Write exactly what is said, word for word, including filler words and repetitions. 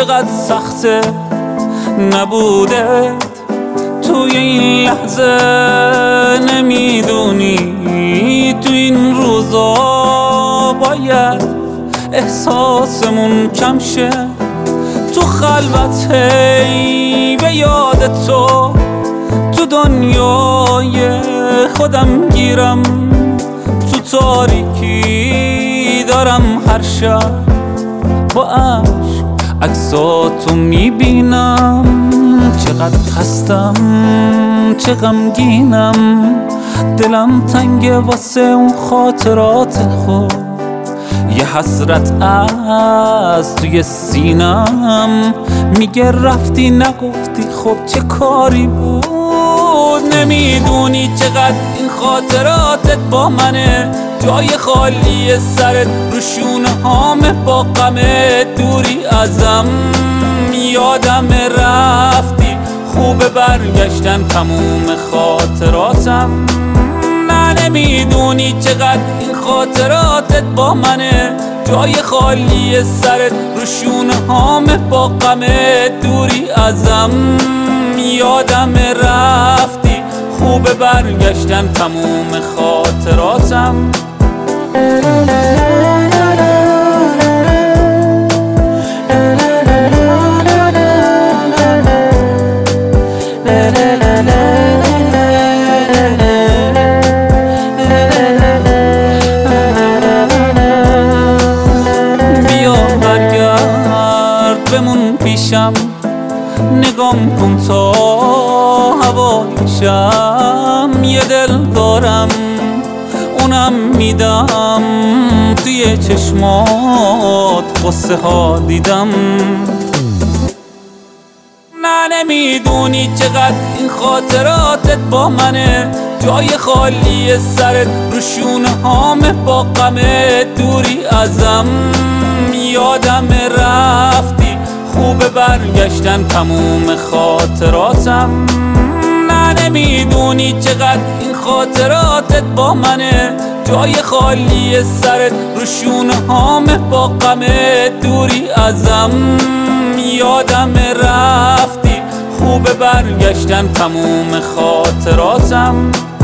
چقدر سخته نبوده توی این لحظه. نمیدونی تو این روزا باید احساسمون کم شه. تو خلوت هی به یاد تو تو دنیای خودم گیرم. تو تاریکی دارم هر شب با عشق عکساتو میبینم. چقدر خستم چه غمگینم، دلم تنگه واسه اون خاطرات خود. یه حسرت از توی سینم میگه رفتی نگفتی خب چه کاری بود. نمیدونی چقدر این خاطراتت با منه، جای خالی سرت رو شونه هامه با غمه. دوری ازم یادم رفتی، خوبه برگشتن تموم خاطراتم. نه نمیدونی چقدر این خاطراتت با منه، جای خالی سرت رو شونه هامه با غمه. دوری ازم یادم رفتی، خوبه برگشتن تموم خاطراتم. بیا برگرد بمون پیشم، نگام کن تا هوایشم. یه دل دارم اونم میدم، توی چشمات قصه ها دیدم. نه نمیدونی چقدر این خاطراتت با منه، جای خالی سرت رو شونه هامه با غمه. دوری ازم یادم رفتی، خوبه برگشتن تموم خاطراتم. نه نمیدونی چقدر این خاطراتت با منه، جای خالی سرت رو شونه هامه با غمه. دوری ازم یادم رفتی، خوبه برگشتن تموم خاطراتم.